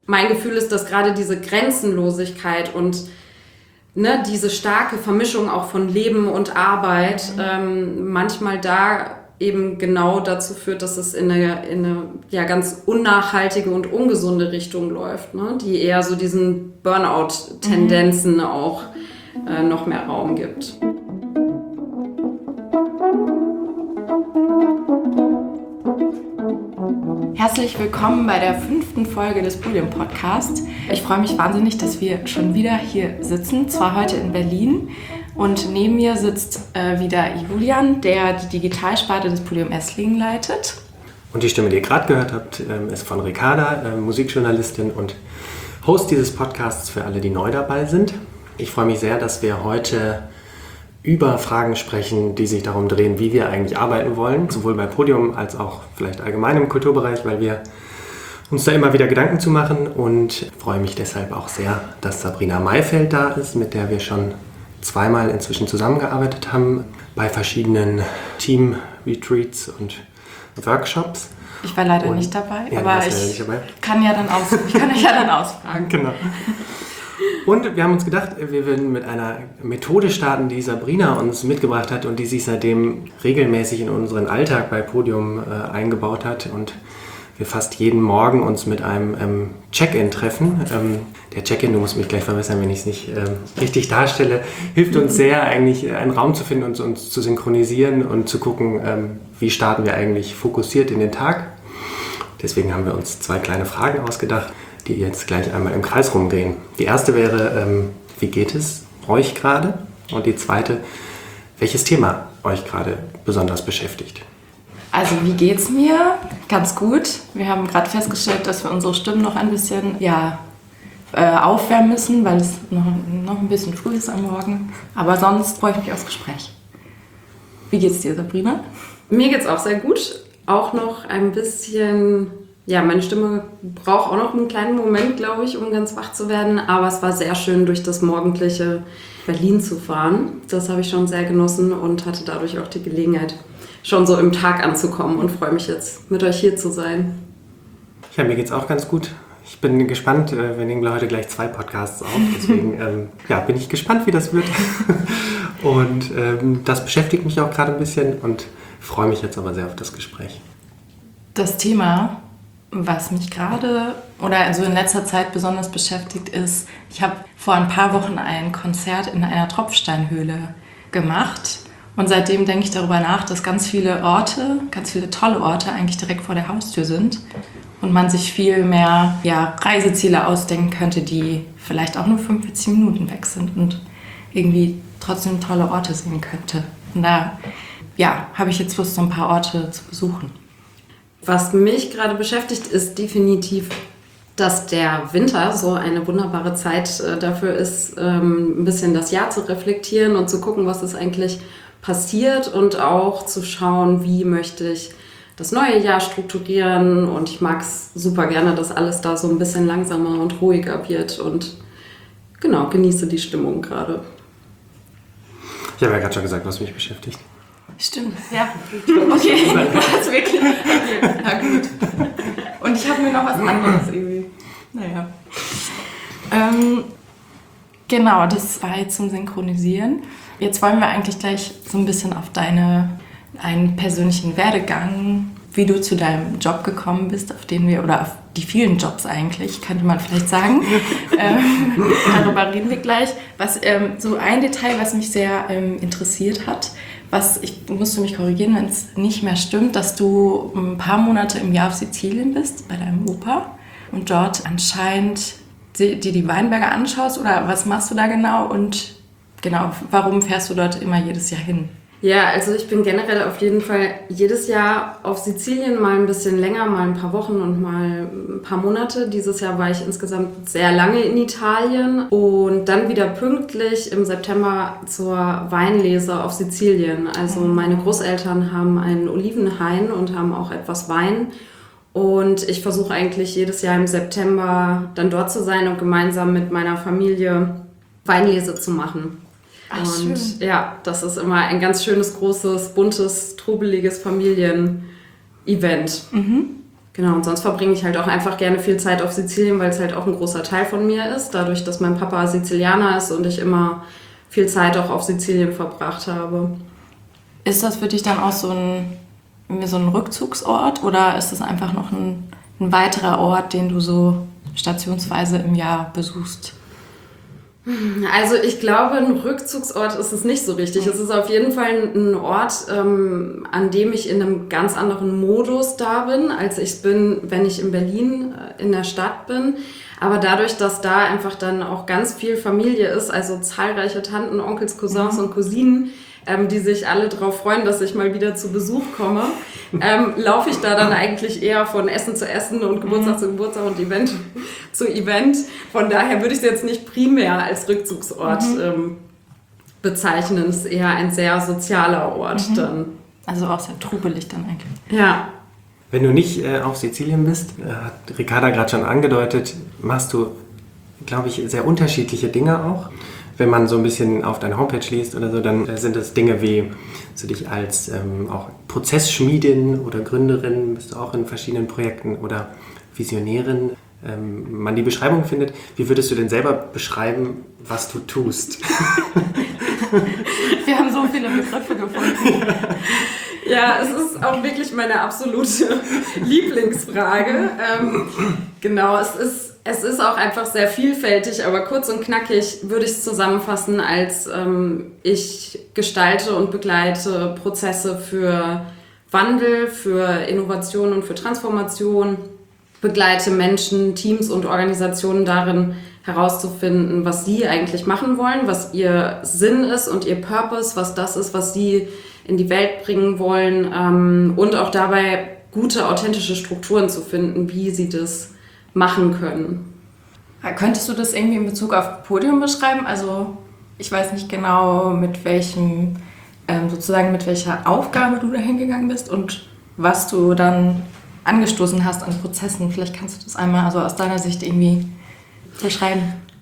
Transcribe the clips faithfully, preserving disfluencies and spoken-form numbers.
Mein Gefühl ist, dass gerade diese Grenzenlosigkeit und ne, diese starke Vermischung auch von Leben und Arbeit mhm. ähm, manchmal da eben genau dazu führt, dass es in eine, in eine ja, ganz unnachhaltige und ungesunde Richtung läuft, ne? Die eher so diesen Burnout-Tendenzen mhm. auch äh, noch mehr Raum gibt. Herzlich willkommen bei der fünften Folge des Podium-Podcasts. Ich freue mich wahnsinnig, dass wir schon wieder hier sitzen, zwar heute in Berlin. Und neben mir sitzt äh, wieder Julian, der die Digitalsparte des Podium Esslingen leitet. Und die Stimme, die ihr gerade gehört habt, ähm, ist von Ricarda, äh, Musikjournalistin und Host dieses Podcasts für alle, die neu dabei sind. Ich freue mich sehr, dass wir heute über Fragen sprechen, die sich darum drehen, wie wir eigentlich arbeiten wollen, sowohl bei Podium als auch vielleicht allgemein im Kulturbereich, weil wir uns da immer wieder Gedanken zu machen, und freue mich deshalb auch sehr, dass Sabrina Mayfeld da ist, mit der wir schon zweimal inzwischen zusammengearbeitet haben bei verschiedenen Team-Retreats und Workshops. Ich war leider und, nicht dabei, ja, aber ich nicht dabei. kann ja dann aus, ich kann euch ja dann ausfragen. Genau. Und wir haben uns gedacht, wir würden mit einer Methode starten, die Sabrina uns mitgebracht hat und die sich seitdem regelmäßig in unseren Alltag bei Podium äh, eingebaut hat, und wir fast jeden Morgen uns mit einem ähm, Check-in treffen. Ähm, der Check-in, du musst mich gleich verbessern, wenn ich es nicht ähm, richtig darstelle, hilft uns sehr, eigentlich einen Raum zu finden und uns zu synchronisieren und zu gucken, ähm, wie starten wir eigentlich fokussiert in den Tag. Deswegen haben wir uns zwei kleine Fragen ausgedacht, die jetzt gleich einmal im Kreis rumgehen. Die erste wäre, ähm, wie geht es euch gerade? Und die zweite, welches Thema euch gerade besonders beschäftigt? Also wie geht's mir? Ganz gut. Wir haben gerade festgestellt, dass wir unsere Stimmen noch ein bisschen ja, äh, aufwärmen müssen, weil es noch, noch ein bisschen früh ist am Morgen. Aber sonst freue ich mich aufs Gespräch. Wie geht's dir, Sabrina? Mir geht's auch sehr gut. Auch noch ein bisschen, ja, meine Stimme braucht auch noch einen kleinen Moment, glaube ich, um ganz wach zu werden. Aber es war sehr schön, durch das morgendliche Berlin zu fahren. Das habe ich schon sehr genossen und hatte dadurch auch die Gelegenheit, schon so im Tag anzukommen, und freue mich jetzt, mit euch hier zu sein. Ja, mir geht's auch ganz gut. Ich bin gespannt, wir nehmen heute gleich zwei Podcasts auf, deswegen ähm, ja, bin ich gespannt, wie das wird. Und ähm, das beschäftigt mich auch gerade ein bisschen und freue mich jetzt aber sehr auf das Gespräch. Das Thema, was mich gerade oder also in letzter Zeit besonders beschäftigt, ist, ich habe vor ein paar Wochen ein Konzert in einer Tropfsteinhöhle gemacht. Und seitdem denke ich darüber nach, dass ganz viele Orte, ganz viele tolle Orte eigentlich direkt vor der Haustür sind und man sich viel mehr ja, Reiseziele ausdenken könnte, die vielleicht auch nur fünfundvierzig Minuten weg sind und irgendwie trotzdem tolle Orte sehen könnte. Und da ja, habe ich jetzt Lust, so ein paar Orte zu besuchen. Was mich gerade beschäftigt, ist definitiv, dass der Winter so eine wunderbare Zeit dafür ist, ein bisschen das Jahr zu reflektieren und zu gucken, was ist eigentlich passiert, und auch zu schauen, wie möchte ich das neue Jahr strukturieren. Und ich mag es super gerne, dass alles da so ein bisschen langsamer und ruhiger wird, und genau, genieße die Stimmung gerade. Ich habe ja gerade schon gesagt, was mich beschäftigt. Stimmt, ja. Okay, das wirklich. Okay, na gut. Und ich habe mir noch was anderes irgendwie. Naja. Ähm, genau, das war jetzt zum Synchronisieren. Jetzt wollen wir eigentlich gleich so ein bisschen auf deine, einen persönlichen Werdegang, wie du zu deinem Job gekommen bist, auf den wir, oder auf die vielen Jobs eigentlich, könnte man vielleicht sagen. ähm, darüber reden wir gleich. Was, ähm, so ein Detail, was mich sehr ähm, interessiert hat, was, ich musste mich korrigieren, wenn es nicht mehr stimmt, dass du ein paar Monate im Jahr auf Sizilien bist, bei deinem Opa, und dort anscheinend dir die Weinberge anschaust, oder was machst du da genau, und genau, warum fährst du dort immer jedes Jahr hin? Ja, also ich bin generell auf jeden Fall jedes Jahr auf Sizilien, mal ein bisschen länger, mal ein paar Wochen und mal ein paar Monate. Dieses Jahr war ich insgesamt sehr lange in Italien und dann wieder pünktlich im September zur Weinlese auf Sizilien. Also meine Großeltern haben einen Olivenhain und haben auch etwas Wein. Und ich versuche eigentlich jedes Jahr im September dann dort zu sein und gemeinsam mit meiner Familie Weinlese zu machen. Ach, und schön. Ja, das ist immer ein ganz schönes, großes, buntes, trubeliges Familien-Event. Mhm. Genau, und sonst verbringe ich halt auch einfach gerne viel Zeit auf Sizilien, weil es halt auch ein großer Teil von mir ist. Dadurch, dass mein Papa Sizilianer ist und ich immer viel Zeit auch auf Sizilien verbracht habe. Ist das für dich dann auch so ein, so ein Rückzugsort oder ist das einfach noch ein, ein weiterer Ort, den du so stationsweise im Jahr besuchst? Also ich glaube, ein Rückzugsort ist es nicht so richtig. Es ist auf jeden Fall ein Ort, ähm, an dem ich in einem ganz anderen Modus da bin, als ich bin, wenn ich in Berlin äh, in der Stadt bin. Aber dadurch, dass da einfach dann auch ganz viel Familie ist, also zahlreiche Tanten, Onkels, Cousins und Cousinen, ähm, die sich alle darauf freuen, dass ich mal wieder zu Besuch komme, ähm, laufe ich da dann eigentlich eher von Essen zu Essen und Geburtstag zu Geburtstag und Event zu Event. Von daher würde ich es jetzt nicht primär als Rückzugsort mhm. ähm, bezeichnen. Es ist eher ein sehr sozialer Ort mhm. dann. Also auch sehr trubelig dann eigentlich. Ja. Wenn du nicht äh, auf Sizilien bist, äh, hat Ricarda gerade schon angedeutet, machst du, glaube ich, sehr unterschiedliche Dinge auch. Wenn man so ein bisschen auf deine Homepage liest oder so, dann äh, sind das Dinge wie, dass du dich als ähm, auch Prozessschmiedin oder Gründerin, bist du auch in verschiedenen Projekten oder Visionärin, ähm, man die Beschreibung findet. Wie würdest du denn selber beschreiben, was du tust? Wir haben so viele Begriffe gefunden. Ja, es ist auch wirklich meine absolute Lieblingsfrage. Ähm, genau, es ist, es ist auch einfach sehr vielfältig, aber kurz und knackig würde ich es zusammenfassen als ähm, ich gestalte und begleite Prozesse für Wandel, für Innovation und für Transformation, begleite Menschen, Teams und Organisationen darin, herauszufinden, was sie eigentlich machen wollen, was ihr Sinn ist und ihr Purpose, was das ist, was sie in die Welt bringen wollen ähm, und auch dabei gute, authentische Strukturen zu finden, wie sie das machen können. Könntest du das irgendwie in Bezug auf Podium beschreiben? Also ich weiß nicht genau, mit welchem, ähm, sozusagen mit welcher Aufgabe du da hingegangen bist und was du dann angestoßen hast an Prozessen. Vielleicht kannst du das einmal also aus deiner Sicht irgendwie beschreiben.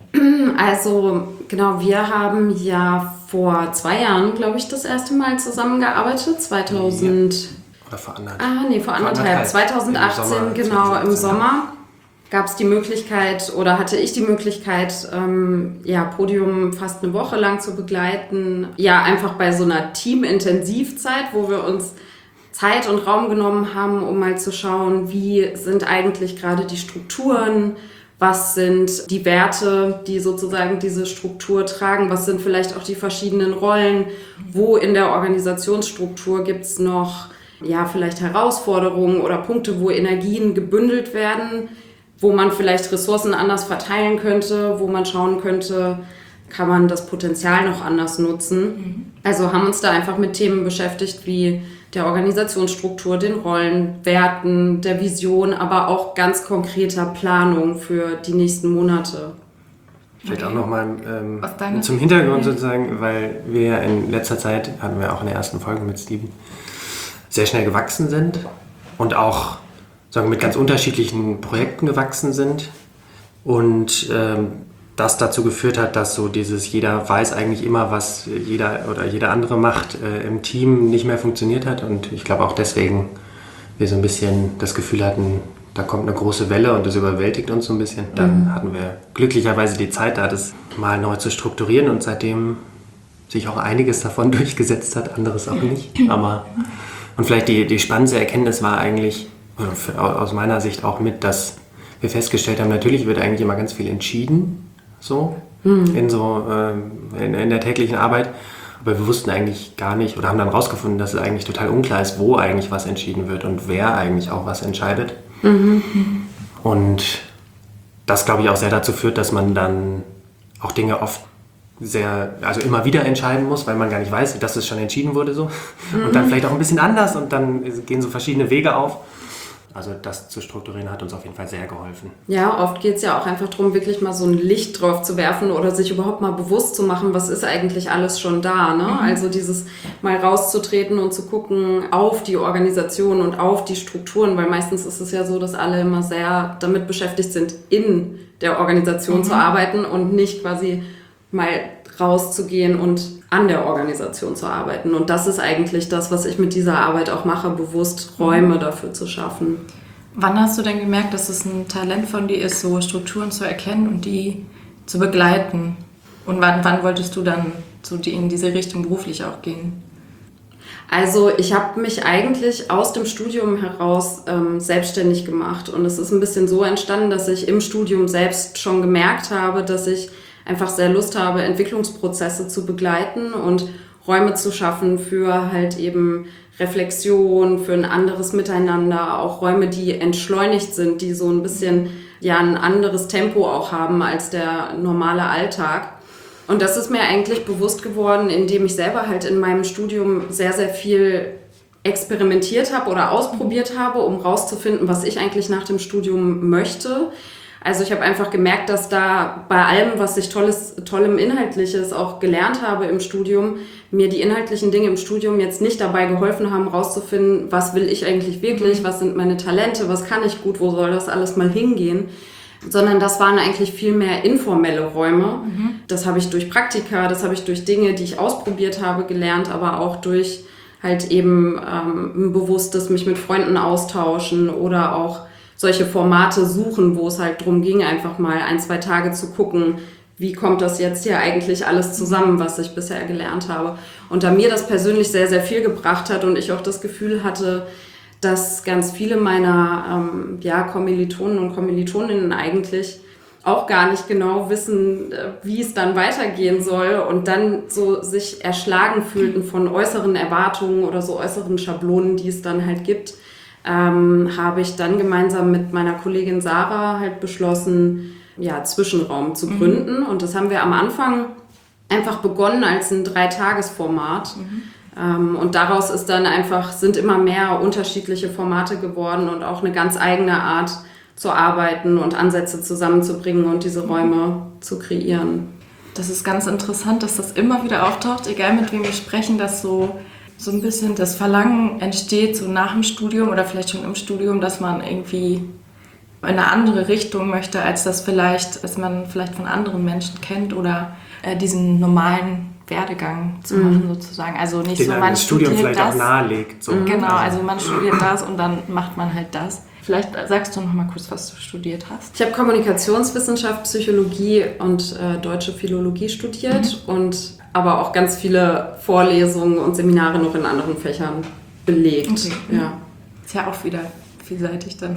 Also genau, wir haben ja vor zwei Jahren, glaube ich, das erste Mal zusammengearbeitet. zweitausend Ja. Oder vor anderthalb. Ah, nee, vor anderthalb. zwanzig achtzehn, im genau, zweitausendachtzehn, im Sommer gab es die Möglichkeit oder hatte ich die Möglichkeit, ähm, ja, Podium fast eine Woche lang zu begleiten. Ja, einfach bei so einer Teamintensivzeit, wo wir uns Zeit und Raum genommen haben, um mal zu schauen, wie sind eigentlich gerade die Strukturen, was sind die Werte, die sozusagen diese Struktur tragen, was sind vielleicht auch die verschiedenen Rollen, wo in der Organisationsstruktur gibt es noch ja, vielleicht Herausforderungen oder Punkte, wo Energien gebündelt werden, wo man vielleicht Ressourcen anders verteilen könnte, wo man schauen könnte, kann man das Potenzial noch anders nutzen. Mhm. Also haben uns da einfach mit Themen beschäftigt wie der Organisationsstruktur, den Rollen, Werten, der Vision, aber auch ganz konkreter Planung für die nächsten Monate. Vielleicht auch nochmal ähm, zum Hintergrund sozusagen, weil wir ja in letzter Zeit, hatten wir auch in der ersten Folge mit Steven, sehr schnell gewachsen sind und auch sagen, mit ganz unterschiedlichen Projekten gewachsen sind und ähm, das dazu geführt hat, dass so dieses jeder weiß eigentlich immer, was jeder oder jeder andere macht, äh, im Team nicht mehr funktioniert hat und ich glaube auch deswegen wir so ein bisschen das Gefühl hatten, da kommt eine große Welle und das überwältigt uns so ein bisschen. Dann mhm. hatten wir glücklicherweise die Zeit da, das mal neu zu strukturieren und seitdem sich auch einiges davon durchgesetzt hat, anderes auch nicht. Aber und vielleicht die, die spannendste Erkenntnis war eigentlich, aus meiner Sicht auch mit, dass wir festgestellt haben, natürlich wird eigentlich immer ganz viel entschieden, so, mhm. in, so äh, in, in der täglichen Arbeit, aber wir wussten eigentlich gar nicht oder haben dann rausgefunden, dass es eigentlich total unklar ist, wo eigentlich was entschieden wird und wer eigentlich auch was entscheidet. Mhm. Und das, glaube ich, auch sehr dazu führt, dass man dann auch Dinge oft sehr, also immer wieder entscheiden muss, weil man gar nicht weiß, dass es schon entschieden wurde so. Mhm. Und dann vielleicht auch ein bisschen anders und dann gehen so verschiedene Wege auf. Also das zu strukturieren hat uns auf jeden Fall sehr geholfen. Ja, oft geht es ja auch einfach darum, wirklich mal so ein Licht drauf zu werfen oder sich überhaupt mal bewusst zu machen, was ist eigentlich alles schon da. Ne? Mhm. Also dieses mal rauszutreten und zu gucken auf die Organisation und auf die Strukturen, weil meistens ist es ja so, dass alle immer sehr damit beschäftigt sind, in der Organisation mhm. zu arbeiten und nicht quasi mal rauszugehen und an der Organisation zu arbeiten. Und das ist eigentlich das, was ich mit dieser Arbeit auch mache, bewusst Räume dafür zu schaffen. Wann hast du denn gemerkt, dass es ein Talent von dir ist, so Strukturen zu erkennen und die zu begleiten? Und wann, wann wolltest du dann so die, in diese Richtung beruflich auch gehen? Also ich habe mich eigentlich aus dem Studium heraus ähm, selbstständig gemacht und es ist ein bisschen so entstanden, dass ich im Studium selbst schon gemerkt habe, dass ich einfach sehr Lust habe, Entwicklungsprozesse zu begleiten und Räume zu schaffen für halt eben Reflexion, für ein anderes Miteinander, auch Räume, die entschleunigt sind, die so ein bisschen ja ein anderes Tempo auch haben als der normale Alltag. Und das ist mir eigentlich bewusst geworden, indem ich selber halt in meinem Studium sehr, sehr viel experimentiert habe oder ausprobiert habe, um rauszufinden, was ich eigentlich nach dem Studium möchte. Also ich habe einfach gemerkt, dass da bei allem, was ich tolles, tollem Inhaltliches auch gelernt habe im Studium, mir die inhaltlichen Dinge im Studium jetzt nicht dabei geholfen haben, rauszufinden, was will ich eigentlich wirklich, was sind meine Talente, was kann ich gut, wo soll das alles mal hingehen. Sondern das waren eigentlich viel mehr informelle Räume. Mhm. Das habe ich durch Praktika, das habe ich durch Dinge, die ich ausprobiert habe, gelernt, aber auch durch halt eben ähm, ein bewusstes mich mit Freunden austauschen oder auch solche Formate suchen, wo es halt darum ging, einfach mal ein, zwei Tage zu gucken, wie kommt das jetzt hier eigentlich alles zusammen, was ich bisher gelernt habe. Und da mir das persönlich sehr, sehr viel gebracht hat und ich auch das Gefühl hatte, dass ganz viele meiner ähm, ja, Kommilitonen und Kommilitoninnen eigentlich auch gar nicht genau wissen, wie es dann weitergehen soll und dann so sich erschlagen fühlten von äußeren Erwartungen oder so äußeren Schablonen, die es dann halt gibt, ähm, habe ich dann gemeinsam mit meiner Kollegin Sarah halt beschlossen, ja, Zwischenraum zu gründen. Mhm. Und das haben wir am Anfang einfach begonnen als ein Dreitagesformat. Mhm. Ähm, und daraus ist dann einfach, sind immer mehr unterschiedliche Formate geworden und auch eine ganz eigene Art zu arbeiten und Ansätze zusammenzubringen und diese Räume zu kreieren. Das ist ganz interessant, dass das immer wieder auftaucht, egal mit wem wir sprechen, dass so, so ein bisschen das Verlangen entsteht, so nach dem Studium oder vielleicht schon im Studium, dass man irgendwie in eine andere Richtung möchte, als das vielleicht, als man vielleicht von anderen Menschen kennt oder äh, diesen normalen Werdegang zu machen, mhm. sozusagen. Also nicht den so, man das Studium studiert vielleicht das. auch nahelegt. So. Genau, also man studiert das und dann macht man halt das. Vielleicht sagst du noch mal kurz, was du studiert hast. Ich habe Kommunikationswissenschaft, Psychologie und äh, deutsche Philologie studiert mhm. und aber auch ganz viele Vorlesungen und Seminare noch in anderen Fächern belegt. Okay. Ja. Ist ja auch wieder vielseitig dann.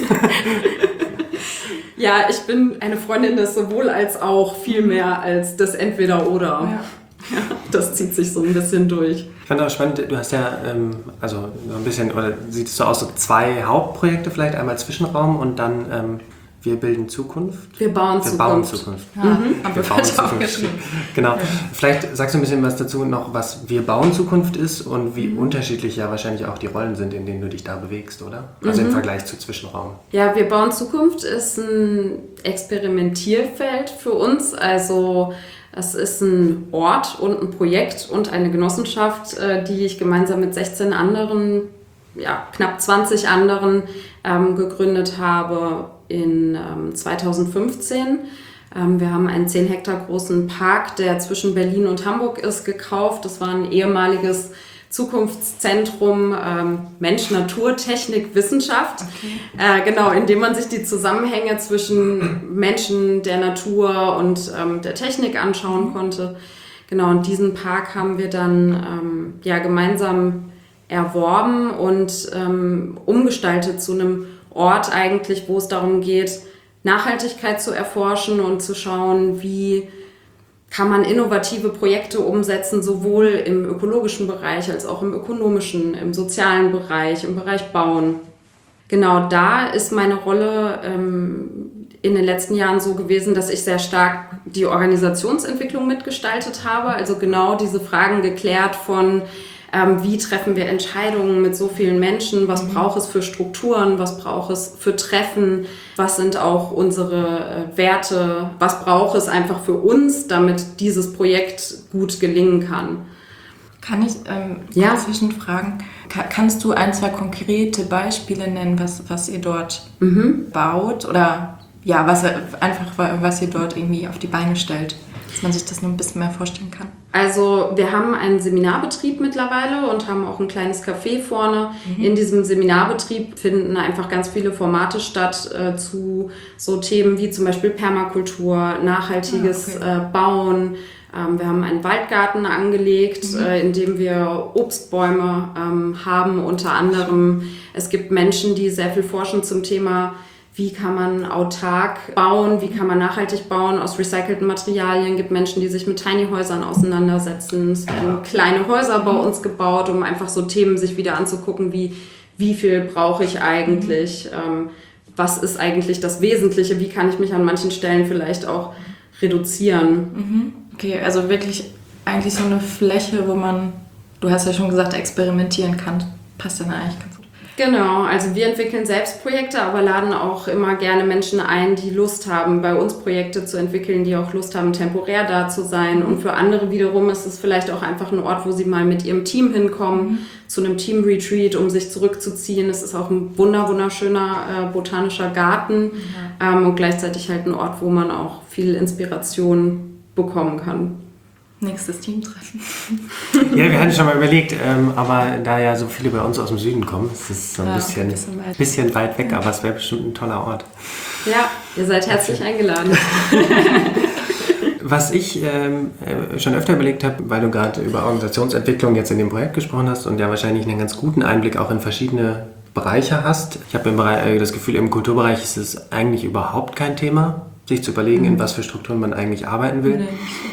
Ja, ich bin eine Freundin des sowohl als auch viel mehr als das Entweder-Oder. Ja. Ja, das zieht sich so ein bisschen durch. Ich fand auch spannend, du hast ja, ähm, also so ein bisschen, oder sieht es so aus, so zwei Hauptprojekte vielleicht, einmal Zwischenraum und dann ähm, Wir bilden Zukunft. Wir bauen wir Zukunft. Bauen Zukunft. Ja, mhm. Wir, wir bauen Zukunft. Genau. Ja. Vielleicht sagst du ein bisschen was dazu noch, was Wir bauen Zukunft ist und wie mhm. unterschiedlich ja wahrscheinlich auch die Rollen sind, in denen du dich da bewegst, oder? Also mhm. im Vergleich zu Zwischenraum. Ja, Wir bauen Zukunft ist ein Experimentierfeld für uns. Also es ist ein Ort und ein Projekt und eine Genossenschaft, die ich gemeinsam mit sechzehn anderen, ja, knapp zwanzig anderen ähm, gegründet habe in ähm, zweitausendfünfzehn. Ähm, wir haben einen zehn Hektar großen Park, der zwischen Berlin und Hamburg ist, gekauft. Das war ein ehemaliges Zukunftszentrum ähm, Mensch, Natur, Technik, Wissenschaft. Okay. Äh, genau, in dem man sich die Zusammenhänge zwischen Menschen, der Natur und ähm, der Technik anschauen konnte. Genau, und diesen Park haben wir dann ähm, ja, gemeinsam erworben und ähm, umgestaltet zu einem Ort eigentlich, wo es darum geht, Nachhaltigkeit zu erforschen und zu schauen, wie kann man innovative Projekte umsetzen, sowohl im ökologischen Bereich als auch im ökonomischen, im sozialen Bereich, im Bereich Bauen. Genau, da ist meine Rolle ähm, in den letzten Jahren so gewesen, dass ich sehr stark die Organisationsentwicklung mitgestaltet habe, also genau diese Fragen geklärt von Ähm, wie treffen wir Entscheidungen mit so vielen Menschen? Was mhm. braucht es für Strukturen? Was braucht es für Treffen? Was sind auch unsere äh, Werte? Was braucht es einfach für uns, damit dieses Projekt gut gelingen kann? Kann ich ähm, ja. zwischenfragen? Ka- kannst du ein, zwei konkrete Beispiele nennen, was, was ihr dort mhm. baut? Oder ja, was einfach was ihr dort irgendwie auf die Beine stellt, dass man sich das nur ein bisschen mehr vorstellen kann? Also wir haben einen Seminarbetrieb mittlerweile und haben auch ein kleines Café vorne. Mhm. In diesem Seminarbetrieb finden einfach ganz viele Formate statt äh, zu so Themen wie zum Beispiel Permakultur, nachhaltiges ah, okay. äh, Bauen. Ähm, wir haben einen Waldgarten angelegt, mhm. äh, in dem wir Obstbäume ähm, haben unter anderem. Es gibt Menschen, die sehr viel forschen zum Thema, wie kann man autark bauen, wie kann man nachhaltig bauen aus recycelten Materialien. Es gibt Menschen, die sich mit Tiny-Häusern auseinandersetzen. Es werden kleine Häuser bei uns gebaut, um einfach so Themen sich wieder anzugucken, wie wie viel brauche ich eigentlich, ähm, was ist eigentlich das Wesentliche, wie kann ich mich an manchen Stellen vielleicht auch reduzieren. Okay, also wirklich eigentlich so eine Fläche, wo man, du hast ja schon gesagt, experimentieren kann, passt dann eigentlich ganz gut. Genau, also wir entwickeln selbst Projekte, aber laden auch immer gerne Menschen ein, die Lust haben, bei uns Projekte zu entwickeln, die auch Lust haben, temporär da zu sein. Und für andere wiederum ist es vielleicht auch einfach ein Ort, wo sie mal mit ihrem Team hinkommen, mhm. zu einem Team-Retreat, um sich zurückzuziehen. Es ist auch ein wunder wunderschöner äh, botanischer Garten mhm. ähm, und gleichzeitig halt ein Ort, wo man auch viel Inspiration bekommen kann. Nächstes Teamtreffen. Ja, wir hatten schon mal überlegt, ähm, aber da ja so viele bei uns aus dem Süden kommen, ist es so ein, ja, bisschen, ein bisschen, weit. bisschen weit weg, aber es wäre bestimmt ein toller Ort. Ja, ihr seid herzlich okay. eingeladen. Was ich ähm, schon öfter überlegt habe, weil du gerade über Organisationsentwicklung jetzt in dem Projekt gesprochen hast und ja wahrscheinlich einen ganz guten Einblick auch in verschiedene Bereiche hast. Ich habe im Bereich, das Gefühl, im Kulturbereich ist es eigentlich überhaupt kein Thema, sich zu überlegen, mhm. in was für Strukturen man eigentlich arbeiten will. Nee.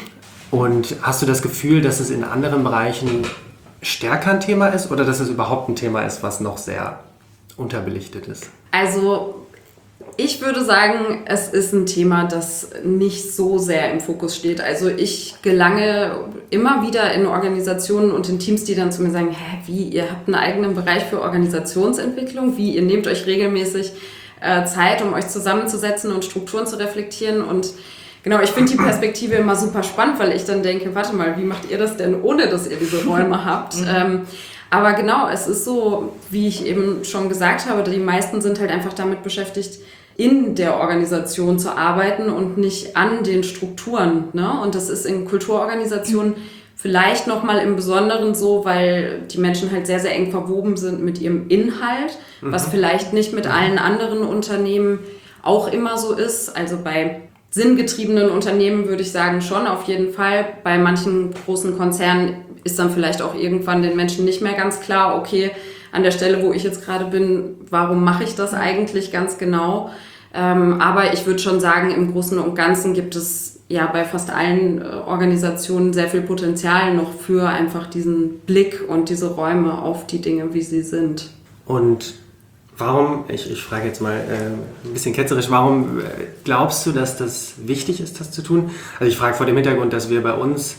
Und hast du das Gefühl, dass es in anderen Bereichen stärker ein Thema ist oder dass es überhaupt ein Thema ist, was noch sehr unterbelichtet ist? Also ich würde sagen, es ist ein Thema, das nicht so sehr im Fokus steht. Also ich gelange immer wieder in Organisationen und in Teams, die dann zu mir sagen, hä, wie, ihr habt einen eigenen Bereich für Organisationsentwicklung? Wie, ihr nehmt euch regelmäßig äh, Zeit, um euch zusammenzusetzen und Strukturen zu reflektieren und genau, ich finde die Perspektive immer super spannend, weil ich dann denke, warte mal, wie macht ihr das denn, ohne dass ihr diese Räume habt? Mhm. Ähm, aber genau, es ist so, wie ich eben schon gesagt habe, die meisten sind halt einfach damit beschäftigt, in der Organisation zu arbeiten und nicht an den Strukturen. Ne? Und das ist in Kulturorganisationen vielleicht nochmal im Besonderen so, weil die Menschen halt sehr, sehr eng verwoben sind mit ihrem Inhalt, mhm. was vielleicht nicht mit allen anderen Unternehmen auch immer so ist. Also bei sinngetriebenen Unternehmen würde ich sagen schon, auf jeden Fall. Bei manchen großen Konzernen ist dann vielleicht auch irgendwann den Menschen nicht mehr ganz klar, okay, an der Stelle, wo ich jetzt gerade bin, warum mache ich das eigentlich ganz genau? Ähm, aber ich würde schon sagen, im Großen und Ganzen gibt es ja bei fast allen äh, Organisationen sehr viel Potenzial noch für einfach diesen Blick und diese Räume auf die Dinge, wie sie sind. Und warum, ich, ich frage jetzt mal äh, ein bisschen ketzerisch, warum äh, glaubst du, dass das wichtig ist, das zu tun? Also ich frage vor dem Hintergrund, dass wir bei uns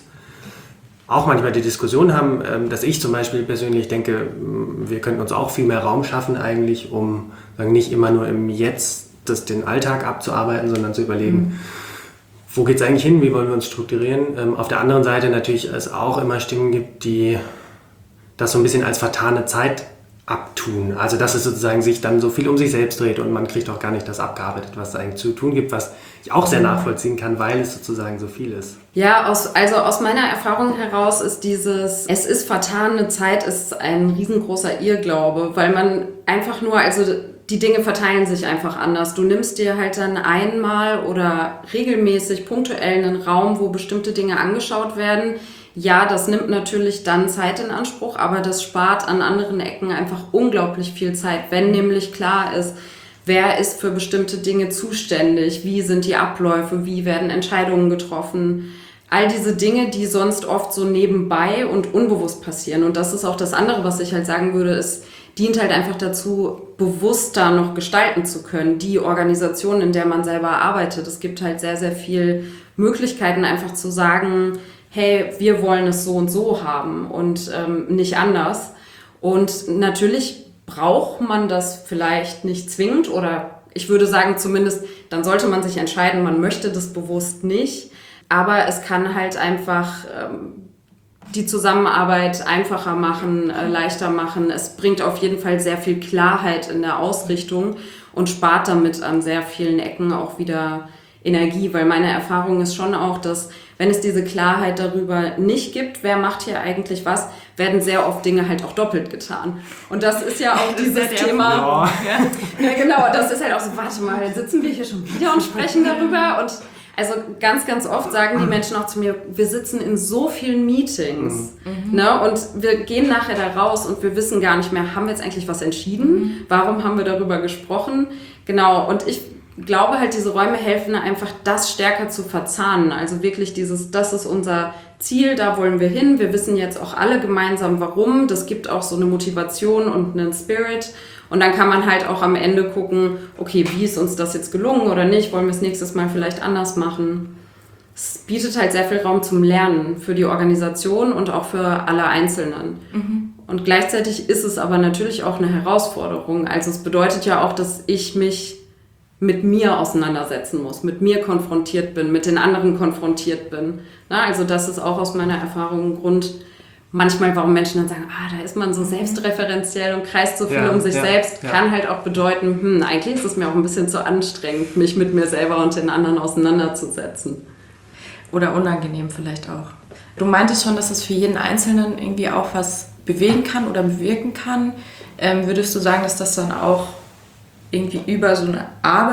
auch manchmal die Diskussion haben, ähm, dass ich zum Beispiel persönlich denke, wir könnten uns auch viel mehr Raum schaffen eigentlich, um sagen, nicht immer nur im Jetzt das, den Alltag abzuarbeiten, sondern zu überlegen, mhm. wo geht es eigentlich hin, wie wollen wir uns strukturieren? Ähm, auf der anderen Seite natürlich es auch immer Stimmen gibt, die das so ein bisschen als vertane Zeit abtun. Also dass es sozusagen sich dann so viel um sich selbst dreht und man kriegt auch gar nicht das abgearbeitet, was es eigentlich zu tun gibt, was ich auch sehr nachvollziehen kann, weil es sozusagen so viel ist. Ja, aus, also aus meiner Erfahrung heraus ist dieses, es ist vertane Zeit, ist ein riesengroßer Irrglaube, weil man einfach nur, also die Dinge verteilen sich einfach anders. Du nimmst dir halt dann einmal oder regelmäßig punktuell einen Raum, wo bestimmte Dinge angeschaut werden. Ja, das nimmt natürlich dann Zeit in Anspruch, aber das spart an anderen Ecken einfach unglaublich viel Zeit, wenn nämlich klar ist, wer ist für bestimmte Dinge zuständig, wie sind die Abläufe, wie werden Entscheidungen getroffen. All diese Dinge, die sonst oft so nebenbei und unbewusst passieren. Und das ist auch das andere, was ich halt sagen würde, es dient halt einfach dazu, bewusster noch gestalten zu können, die Organisation, in der man selber arbeitet. Es gibt halt sehr, sehr viele Möglichkeiten, einfach zu sagen, hey, wir wollen es so und so haben und ähm, nicht anders. Und natürlich braucht man das vielleicht nicht zwingend oder ich würde sagen zumindest, dann sollte man sich entscheiden, man möchte das bewusst nicht. Aber es kann halt einfach ähm, die Zusammenarbeit einfacher machen, äh, leichter machen. Es bringt auf jeden Fall sehr viel Klarheit in der Ausrichtung und spart damit an sehr vielen Ecken auch wieder Energie, weil meine Erfahrung ist schon auch, dass wenn es diese Klarheit darüber nicht gibt, wer macht hier eigentlich was, werden sehr oft Dinge halt auch doppelt getan. Und das ist ja auch dieses Thema. Ja. Ja, genau, das ist halt auch so, warte mal, sitzen wir hier schon wieder und sprechen darüber? Und also ganz, ganz oft sagen die Menschen auch zu mir, wir sitzen in so vielen Meetings, mhm. ne, und wir gehen nachher da raus und wir wissen gar nicht mehr, haben wir jetzt eigentlich was entschieden? Mhm. Warum haben wir darüber gesprochen? Genau, und ich glaube halt, diese Räume helfen einfach, das stärker zu verzahnen. Also wirklich dieses, das ist unser Ziel, da wollen wir hin. Wir wissen jetzt auch alle gemeinsam, warum. Das gibt auch so eine Motivation und einen Spirit. Und dann kann man halt auch am Ende gucken, okay, wie ist uns das jetzt gelungen oder nicht? Wollen wir es nächstes Mal vielleicht anders machen? Es bietet halt sehr viel Raum zum Lernen für die Organisation und auch für alle Einzelnen. Mhm. Und gleichzeitig ist es aber natürlich auch eine Herausforderung. Also es bedeutet ja auch, dass ich mich mit mir auseinandersetzen muss, mit mir konfrontiert bin, mit den anderen konfrontiert bin. Na, also das ist auch aus meiner Erfahrung ein Grund, manchmal, warum Menschen dann sagen, ah, da ist man so selbstreferenziell und kreist so viel ja, um sich ja, selbst, ja. kann halt auch bedeuten, hm, eigentlich ist es mir auch ein bisschen zu anstrengend, mich mit mir selber und den anderen auseinanderzusetzen. Oder unangenehm vielleicht auch. Du meintest schon, dass es für jeden Einzelnen irgendwie auch was bewegen kann oder bewirken kann. Ähm, würdest du sagen, dass das dann auch irgendwie über so eine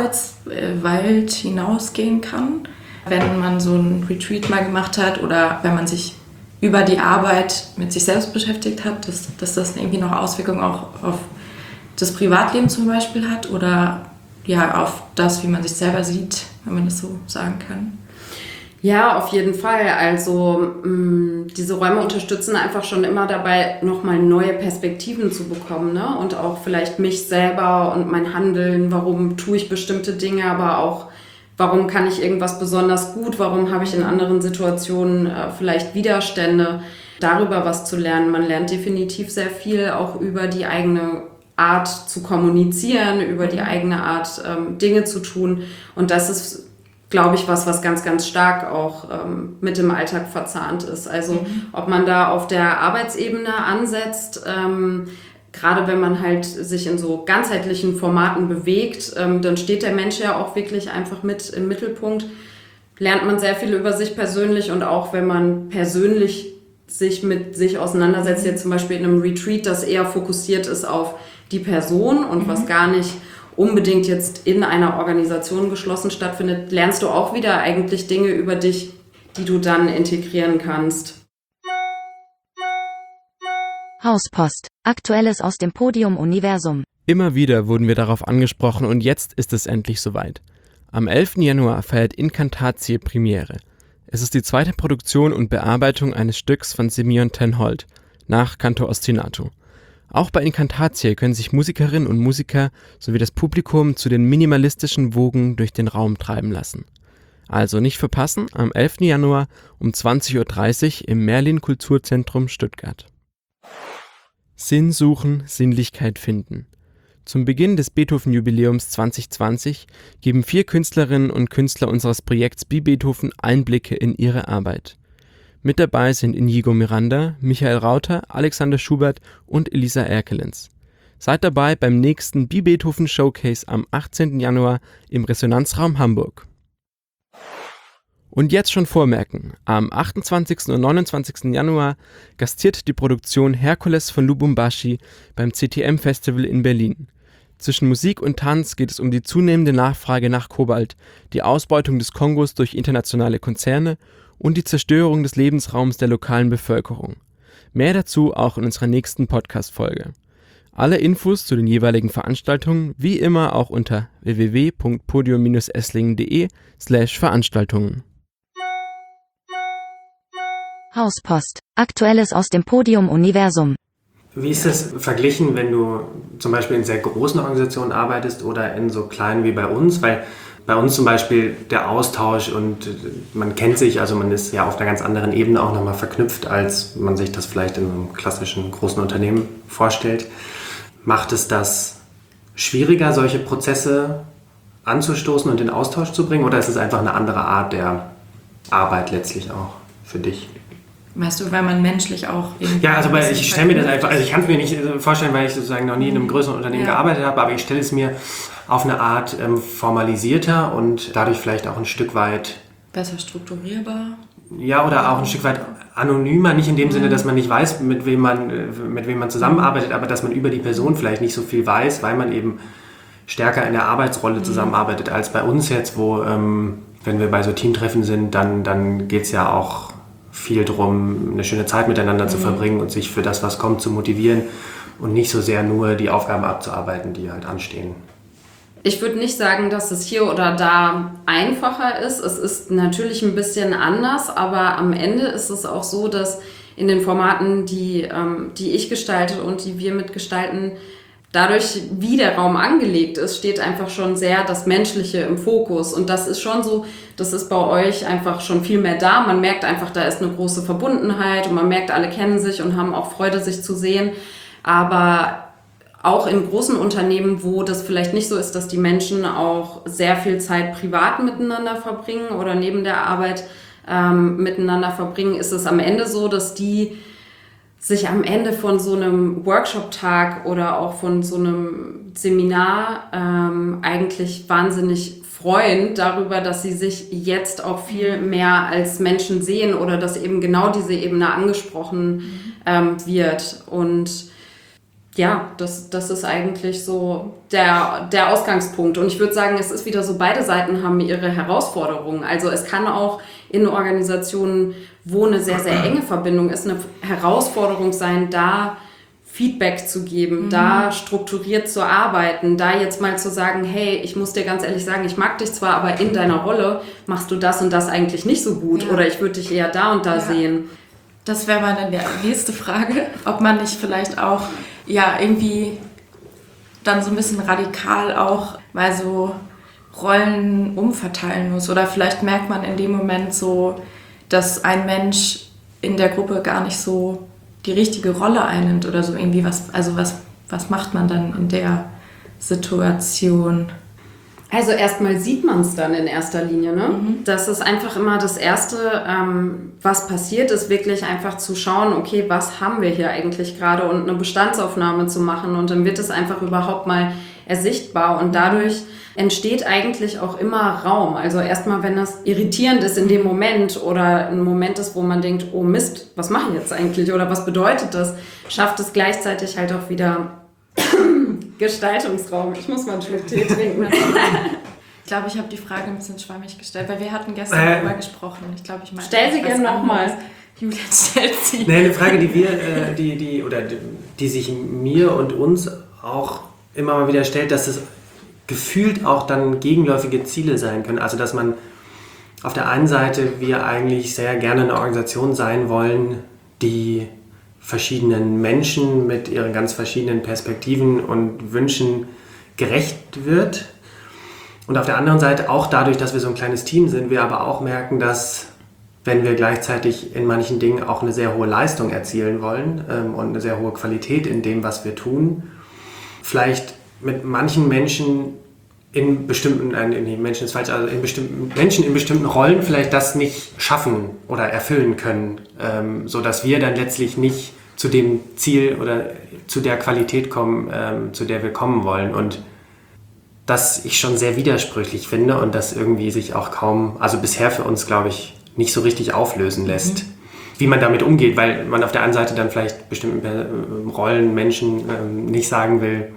Arbeitswelt hinausgehen kann, wenn man so ein Retreat mal gemacht hat oder wenn man sich über die Arbeit mit sich selbst beschäftigt hat, dass, dass das irgendwie noch Auswirkungen auch auf das Privatleben zum Beispiel hat oder ja auf das, wie man sich selber sieht, wenn man das so sagen kann? Ja, auf jeden Fall. Also mh, diese Räume unterstützen einfach schon immer dabei, nochmal neue Perspektiven zu bekommen, ne? Und auch vielleicht mich selber und mein Handeln, warum tue ich bestimmte Dinge, aber auch warum kann ich irgendwas besonders gut, warum habe ich in anderen Situationen äh, vielleicht Widerstände, darüber was zu lernen. Man lernt definitiv sehr viel auch über die eigene Art zu kommunizieren, über die eigene Art ähm, Dinge zu tun und das ist, glaube ich, was, was ganz, ganz stark auch ähm, mit dem Alltag verzahnt ist. Also mhm. ob man da auf der Arbeitsebene ansetzt, ähm, gerade wenn man halt sich in so ganzheitlichen Formaten bewegt, ähm, dann steht der Mensch ja auch wirklich einfach mit im Mittelpunkt. Lernt man sehr viel über sich persönlich und auch wenn man persönlich sich mit sich auseinandersetzt, jetzt zum Beispiel in einem Retreat, das eher fokussiert ist auf die Person und mhm. was gar nicht unbedingt jetzt in einer Organisation geschlossen stattfindet, lernst du auch wieder eigentlich Dinge über dich, die du dann integrieren kannst. Hauspost. Aktuelles aus dem Podium-Universum. Immer wieder wurden wir darauf angesprochen und jetzt ist es endlich soweit. Am elften Januar feiert Incantatie Premiere. Es ist die zweite Produktion und Bearbeitung eines Stücks von Simeon ten Holt nach Canto Ostinato. Auch bei Incantatie können sich Musikerinnen und Musiker sowie das Publikum zu den minimalistischen Wogen durch den Raum treiben lassen. Also nicht verpassen, am elften Januar um zwanzig Uhr dreißig im Merlin Kulturzentrum Stuttgart. Sinn suchen, Sinnlichkeit finden. Zum Beginn des Beethoven-Jubiläums zwanzig zwanzig geben vier Künstlerinnen und Künstler unseres Projekts Be Beethoven Einblicke in ihre Arbeit. Mit dabei sind Inigo Miranda, Michael Rauter, Alexander Schubert und Elisa Erkelenz. Seid dabei beim nächsten Be Beethoven Showcase am achtzehnten Januar im Resonanzraum Hamburg. Und jetzt schon vormerken, am achtundzwanzigsten und neunundzwanzigsten Januar gastiert die Produktion Herkules von Lubumbashi beim C T M-Festival in Berlin. Zwischen Musik und Tanz geht es um die zunehmende Nachfrage nach Kobalt, die Ausbeutung des Kongos durch internationale Konzerne und die Zerstörung des Lebensraums der lokalen Bevölkerung. Mehr dazu auch in unserer nächsten Podcast-Folge. Alle Infos zu den jeweiligen Veranstaltungen wie immer auch unter w w w punkt podium Bindestrich esslingen punkt de slash Veranstaltungen. Hauspost. Aktuelles aus dem Podium-Universum. Wie ist das verglichen, wenn du zum Beispiel in sehr großen Organisationen arbeitest oder in so kleinen wie bei uns? Weil bei uns zum Beispiel der Austausch und man kennt sich, also man ist ja auf einer ganz anderen Ebene auch nochmal verknüpft, als man sich das vielleicht in einem klassischen großen Unternehmen vorstellt. Macht es das schwieriger, solche Prozesse anzustoßen und in Austausch zu bringen? Oder ist es einfach eine andere Art der Arbeit letztlich auch für dich? Weißt du, weil man menschlich auch irgendwie... Ja, also weil ich stelle mir das einfach, also ich kann es mir nicht vorstellen, weil ich sozusagen noch nie in einem größeren Unternehmen ja. gearbeitet habe, aber ich stelle es mir auf eine Art ähm, formalisierter und dadurch vielleicht auch ein Stück weit... Besser strukturierbar. Ja, oder auch ein Stück weit anonymer, nicht in dem Sinne, dass man nicht weiß, mit wem man, mit wem man zusammenarbeitet, aber dass man über die Person vielleicht nicht so viel weiß, weil man eben stärker in der Arbeitsrolle zusammenarbeitet als bei uns jetzt, wo, ähm, wenn wir bei so Teamtreffen sind, dann, dann geht es ja auch viel darum, eine schöne Zeit miteinander zu verbringen und sich für das, was kommt, zu motivieren und nicht so sehr nur die Aufgaben abzuarbeiten, die halt anstehen. Ich würde nicht sagen, dass es hier oder da einfacher ist. Es ist natürlich ein bisschen anders, aber am Ende ist es auch so, dass in den Formaten, die, ähm, die ich gestalte und die wir mitgestalten, dadurch, wie der Raum angelegt ist, steht einfach schon sehr das Menschliche im Fokus. Und das ist schon so, das ist bei euch einfach schon viel mehr da. Man merkt einfach, da ist eine große Verbundenheit und man merkt, alle kennen sich und haben auch Freude, sich zu sehen. Aber auch in großen Unternehmen, wo das vielleicht nicht so ist, dass die Menschen auch sehr viel Zeit privat miteinander verbringen oder neben der Arbeit ähm, miteinander verbringen, ist es am Ende so, dass die sich am Ende von so einem Workshop-Tag oder auch von so einem Seminar ähm, eigentlich wahnsinnig freuen darüber, dass sie sich jetzt auch viel mehr als Menschen sehen oder dass eben genau diese Ebene angesprochen ähm, wird. Und ja, das, das ist eigentlich so der, der Ausgangspunkt. Und ich würde sagen, es ist wieder so, beide Seiten haben ihre Herausforderungen. Also es kann auch in Organisationen, wo eine sehr, sehr enge Verbindung ist, eine Herausforderung sein, da Feedback zu geben, mhm. da strukturiert zu arbeiten, da jetzt mal zu sagen, hey, ich muss dir ganz ehrlich sagen, ich mag dich zwar, aber in deiner Rolle machst du das und das eigentlich nicht so gut ja. oder ich würde dich eher da und da ja. sehen. Das wäre meine nächste Frage, ob man nicht vielleicht auch ja irgendwie dann so ein bisschen radikal auch mal so Rollen umverteilen muss. Oder vielleicht merkt man in dem Moment so, dass ein Mensch in der Gruppe gar nicht so die richtige Rolle einnimmt oder so irgendwie. Was, also was, was macht man dann in der Situation? Also erstmal sieht man es dann in erster Linie. Ne? Mhm. Das ist einfach immer das Erste, ähm, was passiert, ist wirklich einfach zu schauen, okay, was haben wir hier eigentlich gerade und eine Bestandsaufnahme zu machen und dann wird es einfach überhaupt mal ersichtbar und dadurch entsteht eigentlich auch immer Raum. Also erstmal, wenn das irritierend ist in dem Moment oder ein Moment ist, wo man denkt, oh Mist, was mache ich jetzt eigentlich oder was bedeutet das, schafft es gleichzeitig halt auch wieder Gestaltungsraum. Ich muss mal einen Schluck Tee trinken. Ich glaube, ich habe die Frage ein bisschen schwammig gestellt, weil wir hatten gestern äh, darüber gesprochen. Ich glaube, ich meine, stell sie gerne nochmal. Julian stellt sie. Nee, eine Frage, die wir, äh, die, die, oder die, die sich mir und uns auch immer mal wieder stellt, dass es gefühlt auch dann gegenläufige Ziele sein können. Also, dass man auf der einen Seite wir eigentlich sehr gerne eine Organisation sein wollen, die verschiedenen Menschen mit ihren ganz verschiedenen Perspektiven und Wünschen gerecht wird. Und auf der anderen Seite auch dadurch, dass wir so ein kleines Team sind, wir aber auch merken, dass wenn wir gleichzeitig in manchen Dingen auch eine sehr hohe Leistung erzielen wollen ähm, und eine sehr hohe Qualität in dem, was wir tun, vielleicht mit manchen Menschen in bestimmten, nein, in Menschen ist falsch, also in bestimmten Menschen in bestimmten Rollen vielleicht das nicht schaffen oder erfüllen können, ähm, sodass wir dann letztlich nicht zu dem Ziel oder zu der Qualität kommen, ähm, zu der wir kommen wollen. Und das ich schon sehr widersprüchlich finde und das irgendwie sich auch kaum, also bisher für uns, glaube ich, nicht so richtig auflösen lässt, mhm. wie man damit umgeht, weil man auf der einen Seite dann vielleicht bestimmten Rollen, Menschen ähm, nicht sagen will,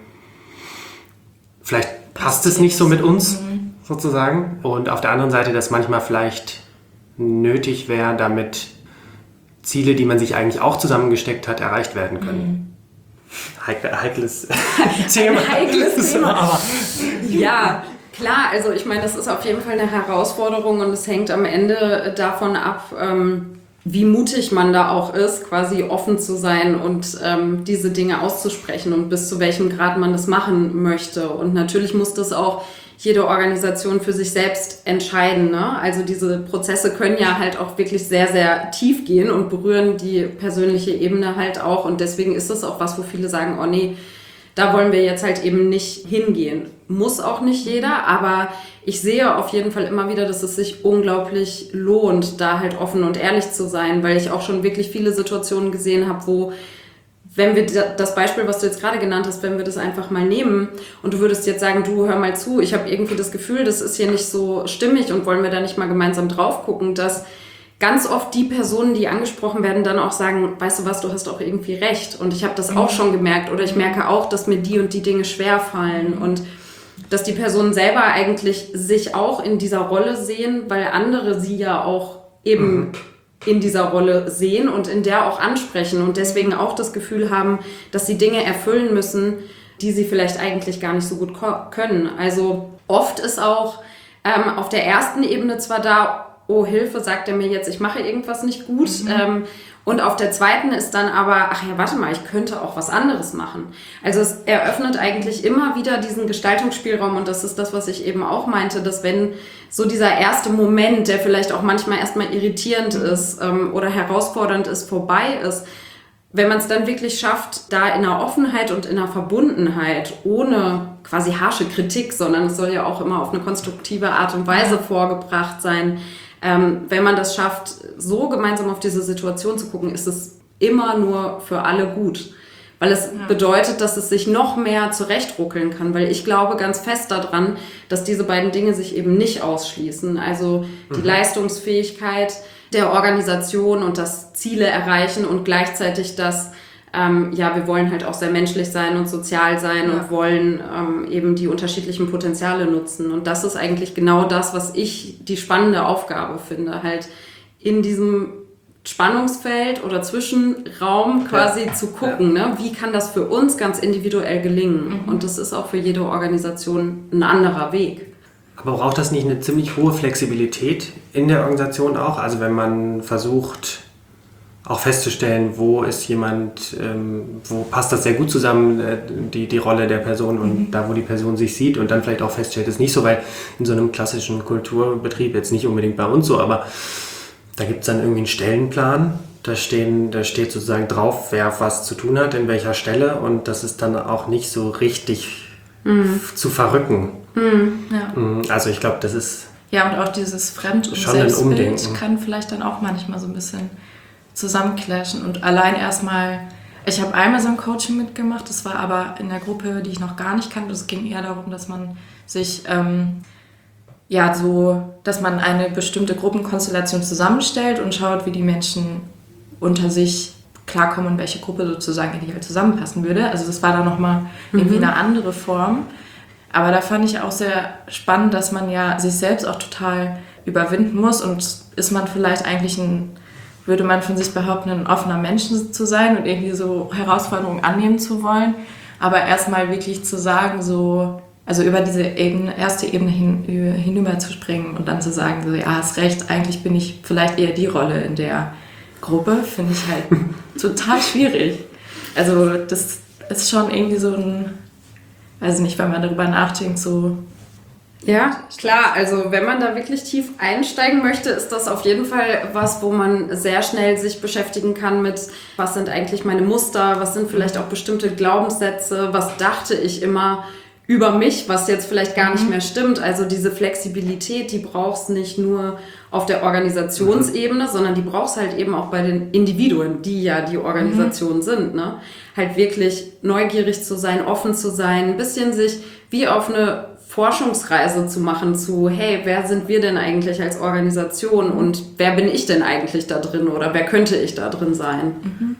vielleicht passt es nicht so mit uns, mhm. sozusagen. Und auf der anderen Seite, dass manchmal vielleicht nötig wäre, damit Ziele, die man sich eigentlich auch zusammengesteckt hat, erreicht werden können. Mhm. Heikle, heikles Thema. Heikles Thema. Aber ja, klar. Also ich meine, das ist auf jeden Fall eine Herausforderung und es hängt am Ende davon ab, ähm, wie mutig man da auch ist, quasi offen zu sein und ähm, diese Dinge auszusprechen und bis zu welchem Grad man das machen möchte. Und natürlich muss das auch jede Organisation für sich selbst entscheiden. Ne? Also diese Prozesse können ja halt auch wirklich sehr, sehr tief gehen und berühren die persönliche Ebene halt auch. Und deswegen ist das auch was, wo viele sagen, oh nee, da wollen wir jetzt halt eben nicht hingehen. Muss auch nicht jeder, aber ich sehe auf jeden Fall immer wieder, dass es sich unglaublich lohnt, da halt offen und ehrlich zu sein, weil ich auch schon wirklich viele Situationen gesehen habe, wo, wenn wir das Beispiel, was du jetzt gerade genannt hast, wenn wir das einfach mal nehmen und du würdest jetzt sagen, du hör mal zu, ich habe irgendwie das Gefühl, das ist hier nicht so stimmig und wollen wir da nicht mal gemeinsam drauf gucken, dass ganz oft die Personen, die angesprochen werden, dann auch sagen, weißt du was, du hast auch irgendwie recht und ich habe das auch schon gemerkt oder ich merke auch, dass mir die und die Dinge schwerfallen und dass die Personen selber eigentlich sich auch in dieser Rolle sehen, weil andere sie ja auch eben mhm. in dieser Rolle sehen und in der auch ansprechen und deswegen auch das Gefühl haben, dass sie Dinge erfüllen müssen, die sie vielleicht eigentlich gar nicht so gut ko- können. Also oft ist auch ähm, auf der ersten Ebene zwar da, oh Hilfe, sagt er mir jetzt, ich mache irgendwas nicht gut. Mhm. Ähm, und auf der zweiten ist dann aber, ach ja, warte mal, ich könnte auch was anderes machen. Also es eröffnet eigentlich immer wieder diesen Gestaltungsspielraum und das ist das, was ich eben auch meinte, dass wenn so dieser erste Moment, der vielleicht auch manchmal erstmal irritierend ist ähm, oder herausfordernd ist, vorbei ist, wenn man es dann wirklich schafft, da in einer Offenheit und in einer Verbundenheit, ohne quasi harsche Kritik, sondern es soll ja auch immer auf eine konstruktive Art und Weise vorgebracht sein, Ähm, wenn man das schafft, so gemeinsam auf diese Situation zu gucken, ist es immer nur für alle gut. Weil es ja. bedeutet, dass es sich noch mehr zurechtruckeln kann. Weil ich glaube ganz fest daran, dass diese beiden Dinge sich eben nicht ausschließen. Also die mhm. Leistungsfähigkeit der Organisation und das Ziele erreichen und gleichzeitig das, Ähm, ja, wir wollen halt auch sehr menschlich sein und sozial sein ja. und wollen ähm, eben die unterschiedlichen Potenziale nutzen. Und das ist eigentlich genau das, was ich die spannende Aufgabe finde, halt in diesem Spannungsfeld oder Zwischenraum quasi ja. zu gucken, ja. ne? Wie kann das für uns ganz individuell gelingen? Mhm. Und das ist auch für jede Organisation ein anderer Weg. Aber braucht das nicht eine ziemlich hohe Flexibilität in der Organisation auch? Also wenn man versucht, auch festzustellen, wo ist jemand, ähm, wo passt das sehr gut zusammen, äh, die, die Rolle der Person und mhm. da, wo die Person sich sieht und dann vielleicht auch feststellt, ist nicht so, weil in so einem klassischen Kulturbetrieb, jetzt nicht unbedingt bei uns so, aber da gibt es dann irgendwie einen Stellenplan, da, stehen, da steht sozusagen drauf, wer was zu tun hat, in welcher Stelle und das ist dann auch nicht so richtig mhm. zu verrücken. Mhm. Ja. Also ich glaube, das ist ja, und auch dieses Fremd- und Selbstbild kann vielleicht dann auch manchmal so ein bisschen zusammenclashen und allein erstmal, ich habe einmal so ein Coaching mitgemacht, das war aber in der Gruppe, die ich noch gar nicht kannte, es ging eher darum, dass man sich, ähm, ja so, dass man eine bestimmte Gruppenkonstellation zusammenstellt und schaut, wie die Menschen unter sich klarkommen und welche Gruppe sozusagen in die halt zusammenpassen würde, also das war dann nochmal irgendwie mhm. eine andere Form, aber da fand ich auch sehr spannend, dass man ja sich selbst auch total überwinden muss und ist man vielleicht eigentlich ein würde man von sich behaupten, ein offener Mensch zu sein und irgendwie so Herausforderungen annehmen zu wollen. Aber erstmal wirklich zu sagen, so, also über diese Ebene, erste Ebene hin, hinüber zu springen und dann zu sagen, so, ja, hast recht, eigentlich bin ich vielleicht eher die Rolle in der Gruppe, finde ich halt total schwierig. Also das ist schon irgendwie so ein, weiß nicht, wenn man darüber nachdenkt, so. Ja, klar, also wenn man da wirklich tief einsteigen möchte, ist das auf jeden Fall was, wo man sehr schnell sich beschäftigen kann mit, was sind eigentlich meine Muster, was sind vielleicht auch bestimmte Glaubenssätze, was dachte ich immer über mich, was jetzt vielleicht gar nicht mehr stimmt. Also diese Flexibilität, die brauchst nicht nur auf der Organisationsebene, mhm. sondern die brauchst halt eben auch bei den Individuen, die ja die Organisation mhm. sind, ne? Halt wirklich neugierig zu sein, offen zu sein, ein bisschen sich wie auf eine Forschungsreise zu machen zu, hey, wer sind wir denn eigentlich als Organisation und wer bin ich denn eigentlich da drin oder wer könnte ich da drin sein? Mhm.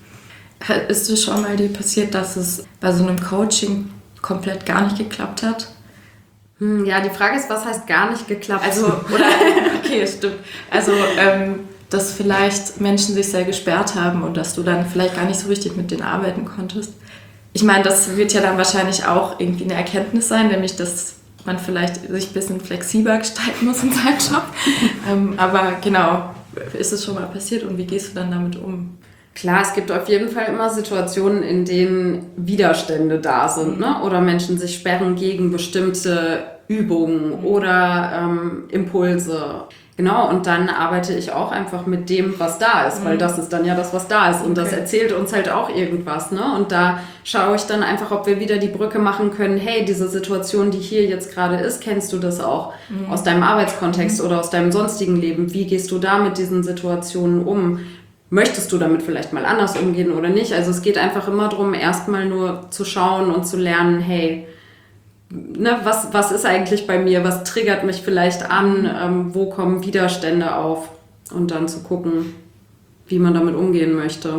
Ist es schon mal dir passiert, dass es bei so einem Coaching komplett gar nicht geklappt hat? Hm, ja, die Frage ist, was heißt gar nicht geklappt? Also, oder, okay, stimmt. Also, ähm, dass vielleicht Menschen sich sehr gesperrt haben und dass du dann vielleicht gar nicht so richtig mit denen arbeiten konntest. Ich meine, das wird ja dann wahrscheinlich auch irgendwie eine Erkenntnis sein, nämlich, dass man vielleicht sich ein bisschen flexibler gestalten muss in seinem Job. ähm, aber genau, ist es schon mal passiert und wie gehst du dann damit um? Klar, es gibt auf jeden Fall immer Situationen, in denen Widerstände da sind, ne? Oder Menschen sich sperren gegen bestimmte Übungen oder ähm, Impulse. Genau, und dann arbeite ich auch einfach mit dem, was da ist, mhm. weil das ist dann ja das, was da ist. Und okay. das erzählt uns halt auch irgendwas, ne? Und da schaue ich dann einfach, ob wir wieder die Brücke machen können, hey, diese Situation, die hier jetzt gerade ist, kennst du das auch mhm. aus deinem Arbeitskontext mhm. oder aus deinem sonstigen Leben? Wie gehst du da mit diesen Situationen um? Möchtest du damit vielleicht mal anders umgehen oder nicht? Also es geht einfach immer darum, erstmal nur zu schauen und zu lernen, hey, Ne, was, was ist eigentlich bei mir, was triggert mich vielleicht an, ähm, wo kommen Widerstände auf und dann zu gucken, wie man damit umgehen möchte.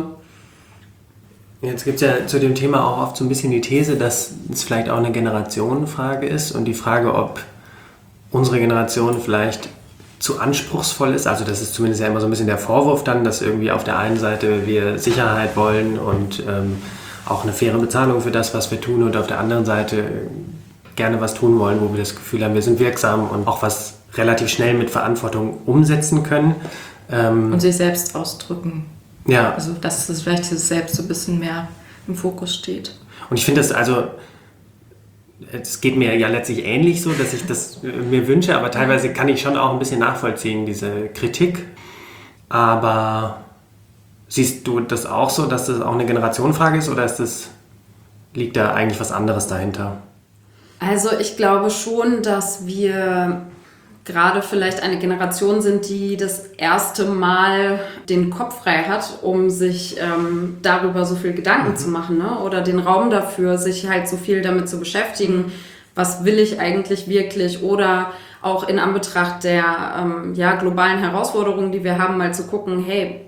Jetzt gibt es ja zu dem Thema auch oft so ein bisschen die These, dass es vielleicht auch eine Generationenfrage ist und die Frage, ob unsere Generation vielleicht zu anspruchsvoll ist. Also das ist zumindest ja immer so ein bisschen der Vorwurf dann, dass irgendwie auf der einen Seite wir Sicherheit wollen und ähm, auch eine faire Bezahlung für das, was wir tun und auf der anderen Seite gerne was tun wollen, wo wir das Gefühl haben, wir sind wirksam und auch was relativ schnell mit Verantwortung umsetzen können. Ähm, und sich selbst ausdrücken. Ja. Also dass es vielleicht dieses Selbst so ein bisschen mehr im Fokus steht. Und ich finde das also, es geht mir ja letztlich ähnlich so, dass ich das mir wünsche, aber teilweise kann ich schon auch ein bisschen nachvollziehen, diese Kritik. Aber siehst du das auch so, dass das auch eine Generationenfrage ist oder ist das, liegt da eigentlich was anderes dahinter? Also ich glaube schon, dass wir gerade vielleicht eine Generation sind, die das erste Mal den Kopf frei hat, um sich ähm, darüber so viel Gedanken mhm. zu machen, ne? Oder den Raum dafür, sich halt so viel damit zu beschäftigen, was will ich eigentlich wirklich oder auch in Anbetracht der ähm, ja, globalen Herausforderungen, die wir haben, mal zu gucken, hey,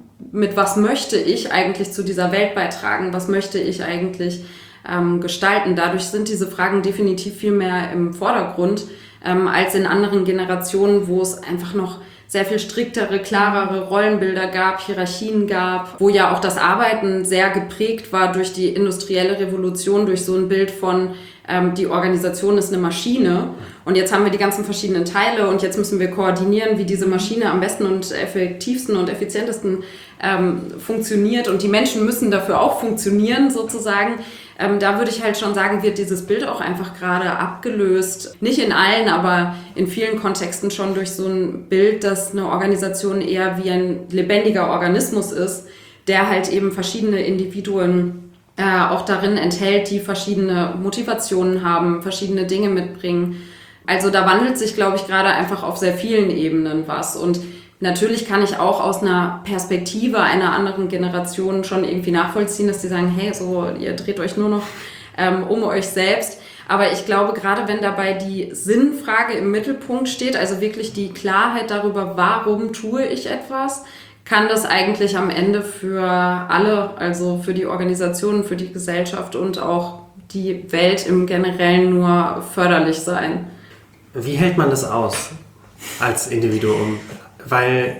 mit was möchte ich eigentlich zu dieser Welt beitragen, was möchte ich eigentlich Ähm, gestalten. Dadurch sind diese Fragen definitiv viel mehr im Vordergrund ähm, als in anderen Generationen, wo es einfach noch sehr viel striktere, klarere Rollenbilder gab, Hierarchien gab, wo ja auch das Arbeiten sehr geprägt war durch die industrielle Revolution, durch so ein Bild von ähm, die Organisation ist eine Maschine und jetzt haben wir die ganzen verschiedenen Teile und jetzt müssen wir koordinieren, wie diese Maschine am besten und effektivsten und effizientesten ähm, funktioniert und die Menschen müssen dafür auch funktionieren sozusagen. Ähm, da würde ich halt schon sagen, wird dieses Bild auch einfach gerade abgelöst. Nicht in allen, aber in vielen Kontexten schon durch so ein Bild, dass eine Organisation eher wie ein lebendiger Organismus ist, der halt eben verschiedene Individuen äh, auch darin enthält, die verschiedene Motivationen haben, verschiedene Dinge mitbringen. Also da wandelt sich, glaube ich, gerade einfach auf sehr vielen Ebenen was. Und natürlich kann ich auch aus einer Perspektive einer anderen Generation schon irgendwie nachvollziehen, dass die sagen, hey, so ihr dreht euch nur noch ähm, um euch selbst. Aber ich glaube, gerade wenn dabei die Sinnfrage im Mittelpunkt steht, also wirklich die Klarheit darüber, warum tue ich etwas, kann das eigentlich am Ende für alle, also für die Organisationen, für die Gesellschaft und auch die Welt im Generellen nur förderlich sein. Wie hält man das aus als Individuum? Weil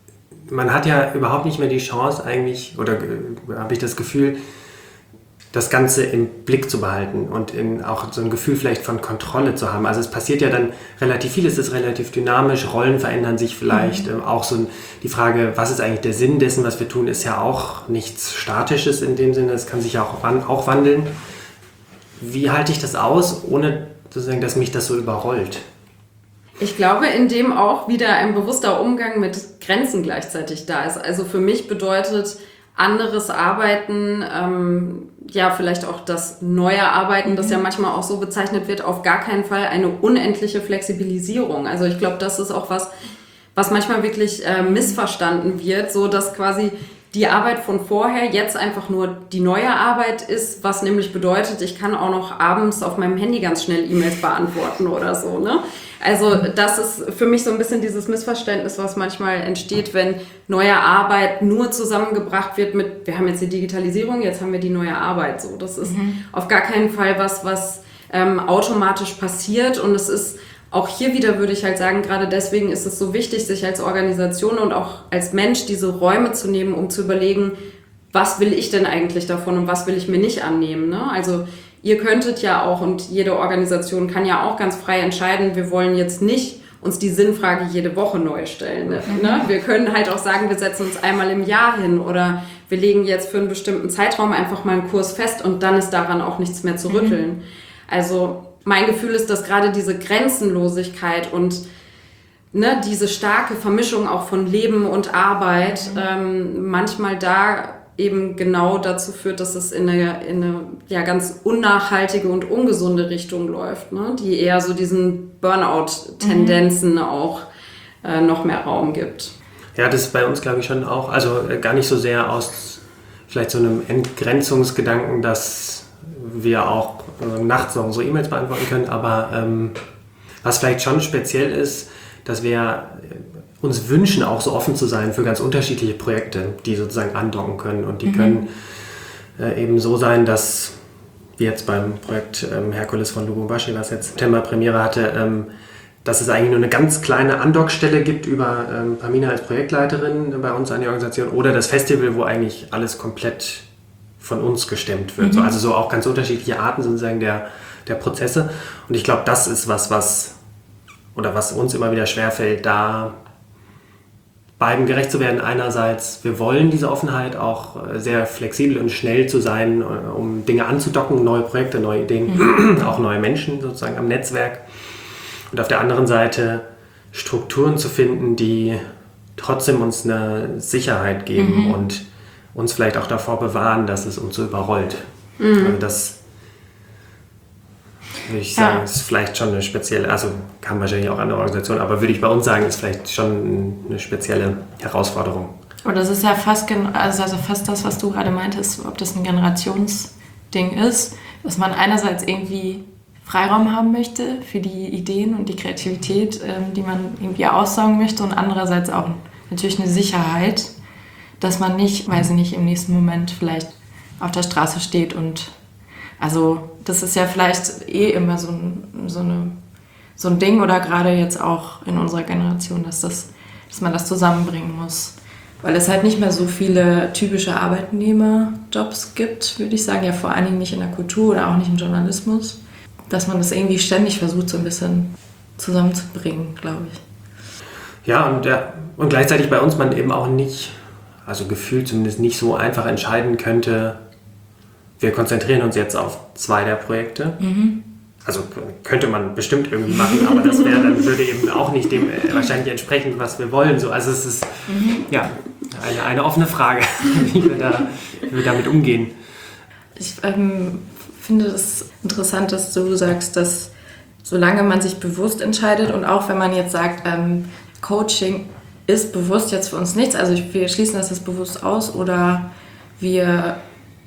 man hat ja überhaupt nicht mehr die Chance eigentlich, oder äh, habe ich das Gefühl, das Ganze im Blick zu behalten und in auch so ein Gefühl vielleicht von Kontrolle zu haben. Also es passiert ja dann relativ viel, es ist relativ dynamisch, Rollen verändern sich vielleicht. Mhm. Ähm, auch so die Frage, was ist eigentlich der Sinn dessen, was wir tun, ist ja auch nichts Statisches in dem Sinne, es kann sich ja auch, auch wandeln. Wie halte ich das aus, ohne sozusagen, dass mich das so überrollt? Ich glaube, indem auch wieder ein bewusster Umgang mit Grenzen gleichzeitig da ist. Also für mich bedeutet anderes Arbeiten, ähm, ja vielleicht auch das neue Arbeiten, das ja manchmal auch so bezeichnet wird, auf gar keinen Fall eine unendliche Flexibilisierung. Also ich glaube, das ist auch was, was manchmal wirklich äh, missverstanden wird, so dass quasi die Arbeit von vorher jetzt einfach nur die neue Arbeit ist, was nämlich bedeutet, ich kann auch noch abends auf meinem Handy ganz schnell E-Mails beantworten oder so, ne? Also das ist für mich so ein bisschen dieses Missverständnis, was manchmal entsteht, wenn neue Arbeit nur zusammengebracht wird mit, wir haben jetzt die Digitalisierung, jetzt haben wir die neue Arbeit. So, das ist mhm. auf gar keinen Fall was, was ähm, automatisch passiert und es ist auch hier wieder, würde ich halt sagen, gerade deswegen ist es so wichtig, sich als Organisation und auch als Mensch diese Räume zu nehmen, um zu überlegen, was will ich denn eigentlich davon und was will ich mir nicht annehmen, ne? Also ihr könntet ja auch und jede Organisation kann ja auch ganz frei entscheiden, wir wollen jetzt nicht uns die Sinnfrage jede Woche neu stellen. Ne? Mhm. Wir können halt auch sagen, wir setzen uns einmal im Jahr hin oder wir legen jetzt für einen bestimmten Zeitraum einfach mal einen Kurs fest und dann ist daran auch nichts mehr zu rütteln. Mhm. Also mein Gefühl ist, dass gerade diese Grenzenlosigkeit und ne, diese starke Vermischung auch von Leben und Arbeit mhm. ähm, manchmal da eben genau dazu führt, dass es in eine, in eine ja, ganz unnachhaltige und ungesunde Richtung läuft, ne? Die eher so diesen Burnout-Tendenzen mhm. auch äh, noch mehr Raum gibt. Ja, das ist bei uns, glaube ich, schon auch, also äh, gar nicht so sehr aus vielleicht so einem Entgrenzungsgedanken, dass wir auch äh, nachts noch unsere E-Mails beantworten können, aber ähm, was vielleicht schon speziell ist, dass wir uns wünschen, auch so offen zu sein für ganz unterschiedliche Projekte, die sozusagen andocken können. Und die mhm. können äh, eben so sein, dass, wie jetzt beim Projekt ähm, Herkules von Lubumbashi, was jetzt September Premiere hatte, ähm, dass es eigentlich nur eine ganz kleine Andockstelle gibt über ähm, Pamina als Projektleiterin bei uns an die Organisation oder das Festival, wo eigentlich alles komplett von uns gestemmt wird. Mhm. So, also so auch ganz unterschiedliche Arten sozusagen der, der Prozesse. Und ich glaube, das ist was, was oder was uns immer wieder schwerfällt, da beiden gerecht zu werden. Einerseits, wir wollen diese Offenheit, auch sehr flexibel und schnell zu sein, um Dinge anzudocken, neue Projekte, neue Ideen, mhm. auch neue Menschen sozusagen am Netzwerk. Und auf der anderen Seite Strukturen zu finden, die trotzdem uns eine Sicherheit geben mhm. und uns vielleicht auch davor bewahren, dass es uns so überrollt. Mhm. Also das würde ich sagen, ja. ist vielleicht schon eine spezielle, also kann wahrscheinlich auch andere Organisationen, aber würde ich bei uns sagen, ist vielleicht schon eine spezielle Herausforderung. Und das ist ja fast, also fast das, was du gerade meintest, ob das ein Generationsding ist, dass man einerseits irgendwie Freiraum haben möchte für die Ideen und die Kreativität, die man irgendwie aussaugen möchte und andererseits auch natürlich eine Sicherheit, dass man nicht, weiß ich nicht, im nächsten Moment vielleicht auf der Straße steht und also das ist ja vielleicht eh immer so ein, so eine, so ein Ding oder gerade jetzt auch in unserer Generation, dass, das, dass man das zusammenbringen muss. Weil es halt nicht mehr so viele typische Arbeitnehmerjobs gibt, würde ich sagen, ja vor allen Dingen nicht in der Kultur oder auch nicht im Journalismus, dass man das irgendwie ständig versucht, so ein bisschen zusammenzubringen, glaube ich. Ja, und, ja, und gleichzeitig bei uns man eben auch nicht, also gefühlt zumindest nicht so einfach entscheiden könnte, wir konzentrieren uns jetzt auf zwei der Projekte. Mhm. Also könnte man bestimmt irgendwie machen, aber das wäre dann würde eben auch nicht dem äh, wahrscheinlich entsprechen, was wir wollen. So, also es ist mhm. ja eine, eine offene Frage, wie wir, da, wie wir damit umgehen. Ich ähm, finde es interessant, dass du sagst, dass solange man sich bewusst entscheidet und auch wenn man jetzt sagt, ähm, Coaching ist bewusst jetzt für uns nichts, also wir schließen das jetzt bewusst aus oder wir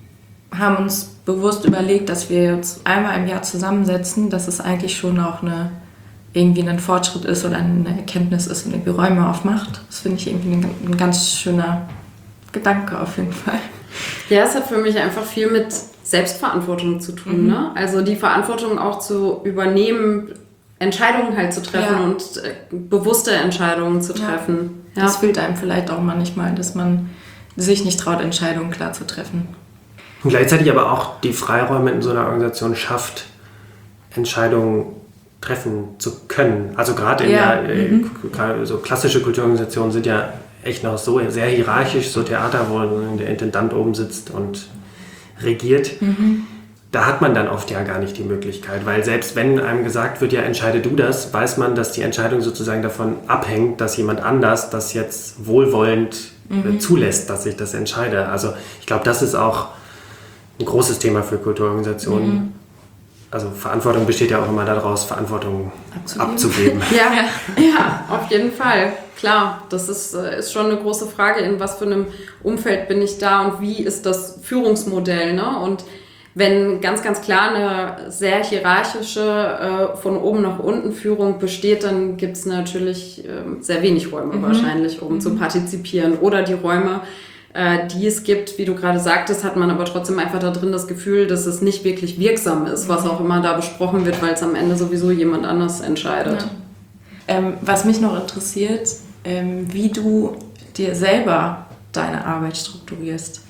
haben uns bewusst überlegt, dass wir jetzt einmal im Jahr zusammensetzen, dass es eigentlich schon auch eine, irgendwie ein Fortschritt ist oder eine Erkenntnis ist und irgendwie Räume aufmacht. Das finde ich irgendwie ein, ein ganz schöner Gedanke auf jeden Fall. Ja, es hat für mich einfach viel mit Selbstverantwortung zu tun. Mhm. Ne? Also die Verantwortung auch zu übernehmen, Entscheidungen halt zu treffen ja. und äh, bewusste Entscheidungen zu treffen. Ja. Das fehlt einem vielleicht auch manchmal, dass man sich nicht traut, Entscheidungen klar zu treffen. Und gleichzeitig aber auch die Freiräume in so einer Organisation schafft, Entscheidungen treffen zu können. Also gerade in ja. der, äh, mhm. so klassische Kulturorganisationen sind ja echt noch so sehr hierarchisch, so Theater, wo der Intendant oben sitzt und regiert. Mhm. Da hat man dann oft ja gar nicht die Möglichkeit, weil selbst wenn einem gesagt wird, ja entscheide du das, weiß man, dass die Entscheidung sozusagen davon abhängt, dass jemand anders das jetzt wohlwollend mhm. zulässt, dass ich das entscheide. Also ich glaube, das ist auch ein großes Thema für Kulturorganisationen. Mhm. Also Verantwortung besteht ja auch immer daraus, Verantwortung abzugeben. abzugeben. Ja, ja, auf jeden Fall. Klar, das ist, ist schon eine große Frage, in was für einem Umfeld bin ich da und wie ist das Führungsmodell. Ne? Und wenn ganz, ganz klar eine sehr hierarchische, äh, von oben nach unten Führung besteht, dann gibt es natürlich äh, sehr wenig Räume mhm. wahrscheinlich, um mhm. zu partizipieren. Oder die Räume, äh, die es gibt, wie du gerade sagtest, hat man aber trotzdem einfach da drin das Gefühl, dass es nicht wirklich wirksam ist, was auch immer da besprochen wird, weil es am Ende sowieso jemand anders entscheidet. Ja. Ähm, was mich noch interessiert, ähm, wie du dir selber deine Arbeit strukturierst.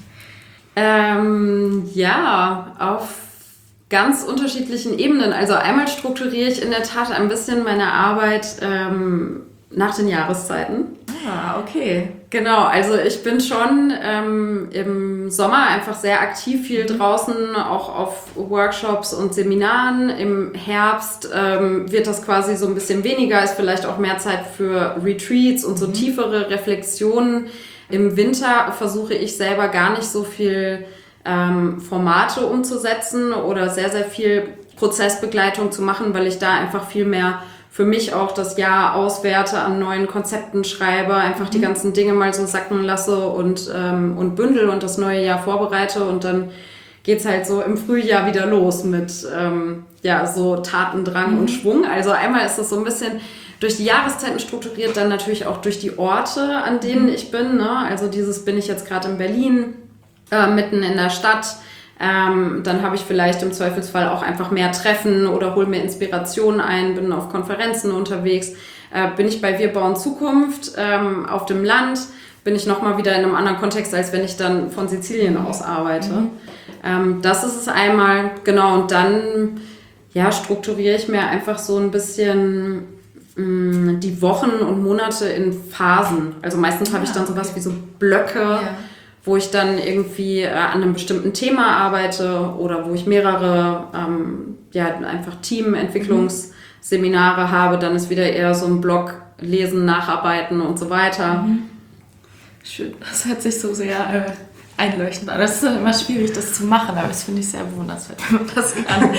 Ähm, ja, auf ganz unterschiedlichen Ebenen. Also einmal strukturiere ich in der Tat ein bisschen meine Arbeit ähm, nach den Jahreszeiten. Ah, okay. Genau, also ich bin schon ähm, im Sommer einfach sehr aktiv, viel draußen, auch auf Workshops und Seminaren. Im Herbst ähm, wird das quasi so ein bisschen weniger, ist vielleicht auch mehr Zeit für Retreats und so mhm. tiefere Reflexionen. Im Winter versuche ich selber gar nicht so viel ähm, Formate umzusetzen oder sehr, sehr viel Prozessbegleitung zu machen, weil ich da einfach viel mehr für mich auch das Jahr auswerte, an neuen Konzepten schreibe, einfach die ganzen Dinge mal so sacken lasse und, ähm, und bündel und das neue Jahr vorbereite und dann geht's halt so im Frühjahr wieder los mit ähm, ja, so Tatendrang mhm. und Schwung. Also einmal ist das so ein bisschen durch die Jahreszeiten strukturiert, dann natürlich auch durch die Orte, an denen mhm. ich bin. Ne? Also dieses bin ich jetzt gerade in Berlin, äh, mitten in der Stadt. Ähm, dann habe ich vielleicht im Zweifelsfall auch einfach mehr Treffen oder hole mir Inspirationen ein, bin auf Konferenzen unterwegs. Äh, bin ich bei Wir bauen Zukunft ähm, auf dem Land, bin ich nochmal wieder in einem anderen Kontext, als wenn ich dann von Sizilien aus arbeite. Mhm. Ähm, das ist es einmal, genau. Und dann ja, strukturiere ich mir einfach so ein bisschen mh, die Wochen und Monate in Phasen. Also meistens habe ich dann sowas wie so Blöcke, ja. wo ich dann irgendwie äh, an einem bestimmten Thema arbeite oder wo ich mehrere ähm, ja, einfach Teamentwicklungsseminare mhm. habe, dann ist wieder eher so ein Block Lesen, Nacharbeiten und so weiter. Mhm. Schön, das hört sich so sehr äh, einleuchtend an. Das ist immer schwierig, das zu machen, aber das finde ich sehr bewundernswert, wenn man das kann.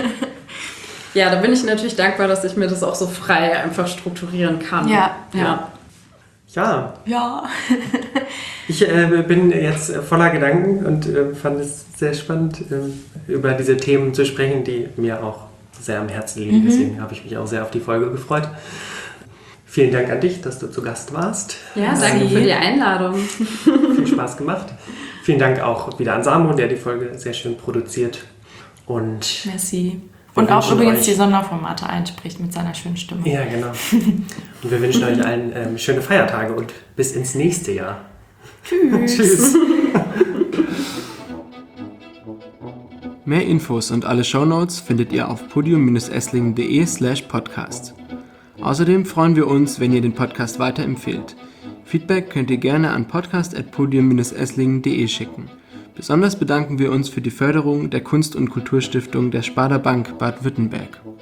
Ja, da bin ich natürlich dankbar, dass ich mir das auch so frei einfach strukturieren kann. Ja, ja. Ja. Ja. ja. Ich äh, bin jetzt voller Gedanken und äh, fand es sehr spannend, äh, über diese Themen zu sprechen, die mir auch sehr am Herzen liegen. Mhm. Deswegen habe ich mich auch sehr auf die Folge gefreut. Vielen Dank an dich, dass du zu Gast warst. Ja, danke für die Einladung. Viel Spaß gemacht. Vielen Dank auch wieder an Samu, der die Folge sehr schön produziert. Und merci. Und auch übrigens die Sonderformate einspricht mit seiner schönen Stimme. Ja, genau. Und wir wünschen euch allen ähm, schöne Feiertage und bis ins nächste Jahr. Tschüss. Tschüss. Mehr Infos und alle Shownotes findet ihr auf podium-esslingen.de slash podcast. Außerdem freuen wir uns, wenn ihr den Podcast weiterempfehlt. Feedback könnt ihr gerne an podcast at podium-esslingen.de schicken. Besonders bedanken wir uns für die Förderung der Kunst- und Kulturstiftung der Sparda Bank Baden-Württemberg.